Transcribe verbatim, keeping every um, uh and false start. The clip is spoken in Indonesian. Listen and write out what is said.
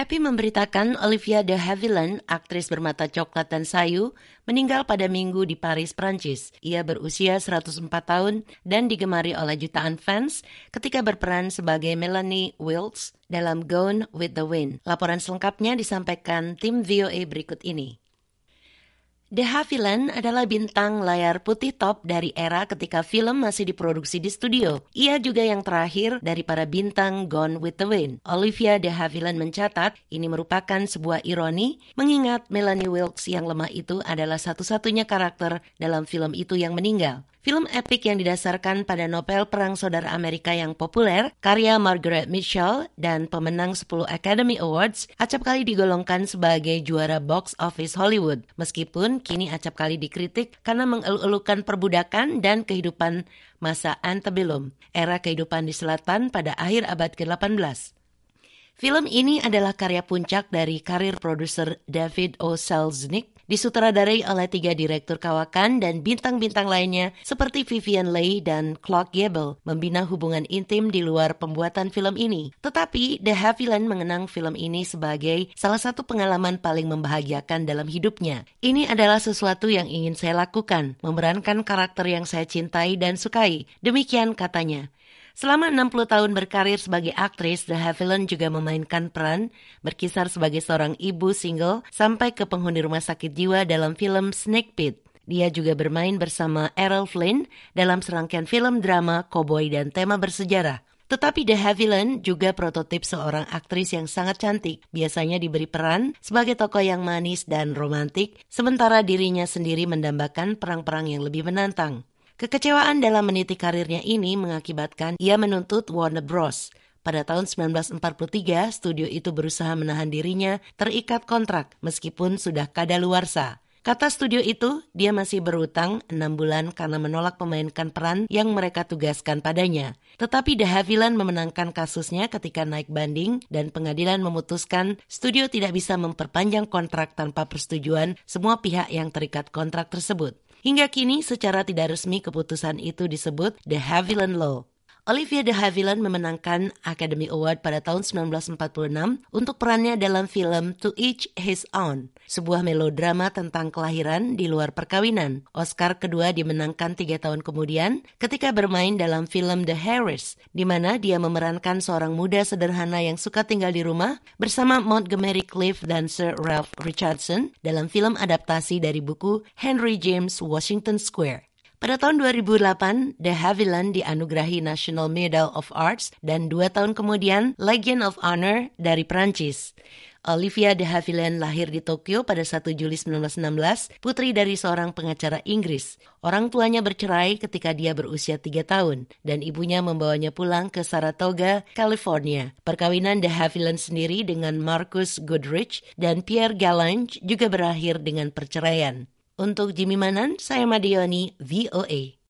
Epi memberitakan Olivia de Havilland, aktris bermata coklat dan sayu, meninggal pada Minggu di Paris, Prancis. Ia berusia seratus empat tahun dan digemari oleh jutaan fans ketika berperan sebagai Melanie Wilkes dalam Gone with the Wind. Laporan selengkapnya disampaikan tim V O A berikut ini. De Havilland adalah bintang layar putih top dari era ketika film masih diproduksi di studio. Ia juga yang terakhir dari para bintang Gone with the Wind. Olivia de Havilland mencatat ini merupakan sebuah ironi mengingat Melanie Wilkes yang lemah itu adalah satu-satunya karakter dalam film itu yang meninggal. Film epik yang didasarkan pada novel Perang Saudara Amerika yang populer, karya Margaret Mitchell dan pemenang sepuluh Academy Awards, acap kali digolongkan sebagai juara box office Hollywood. Meskipun kini acap kali dikritik karena mengeluh-elukan perbudakan dan kehidupan masa antebellum, era kehidupan di selatan pada akhir abad ke delapan belas. Film ini adalah karya puncak dari karir produser David O. Selznick, disutradarai oleh tiga direktur kawakan dan bintang-bintang lainnya seperti Vivien Leigh dan Clark Gable, membina hubungan intim di luar pembuatan film ini. Tetapi De Havilland mengenang film ini sebagai salah satu pengalaman paling membahagiakan dalam hidupnya. Ini adalah sesuatu yang ingin saya lakukan, memerankan karakter yang saya cintai dan sukai. Demikian katanya. Selama enam puluh tahun berkarir sebagai aktris, De Havilland juga memainkan peran berkisar sebagai seorang ibu single sampai ke penghuni rumah sakit jiwa dalam film Snake Pit. Dia juga bermain bersama Errol Flynn dalam serangkaian film drama, koboi, dan tema bersejarah. Tetapi De Havilland juga prototip seorang aktris yang sangat cantik. Biasanya diberi peran sebagai tokoh yang manis dan romantik, sementara dirinya sendiri mendambakan perang-perang yang lebih menantang. Kekecewaan dalam meniti karirnya ini mengakibatkan ia menuntut Warner Bros. Pada tahun sembilan belas empat puluh tiga, studio itu berusaha menahan dirinya terikat kontrak meskipun sudah kadaluarsa. Kata studio itu, dia masih berutang enam bulan karena menolak memainkan peran yang mereka tugaskan padanya. Tetapi De Havilland memenangkan kasusnya ketika naik banding dan pengadilan memutuskan studio tidak bisa memperpanjang kontrak tanpa persetujuan semua pihak yang terikat kontrak tersebut. Hingga kini secara tidak resmi keputusan itu disebut De Havilland Law. Olivia de Havilland memenangkan Academy Award pada tahun sembilan belas empat puluh enam untuk perannya dalam film To Each His Own, sebuah melodrama tentang kelahiran di luar perkawinan. Oscar kedua dimenangkan tiga tahun kemudian ketika bermain dalam film The Heiress, di mana dia memerankan seorang muda sederhana yang suka tinggal di rumah bersama Montgomery Clift dan Sir Ralph Richardson dalam film adaptasi dari buku Henry James Washington Square. Pada tahun dua ribu delapan, De Havilland dianugerahi National Medal of Arts dan dua tahun kemudian Legion of Honor dari Prancis. Olivia de Havilland lahir di Tokyo pada satu Juli sembilan belas enam belas, putri dari seorang pengacara Inggris. Orang tuanya bercerai ketika dia berusia tiga tahun dan ibunya membawanya pulang ke Saratoga, California. Perkawinan de Havilland sendiri dengan Marcus Goodrich dan Pierre Gallange juga berakhir dengan perceraian. Untuk Jimmy Manan, saya Madioni, V O A.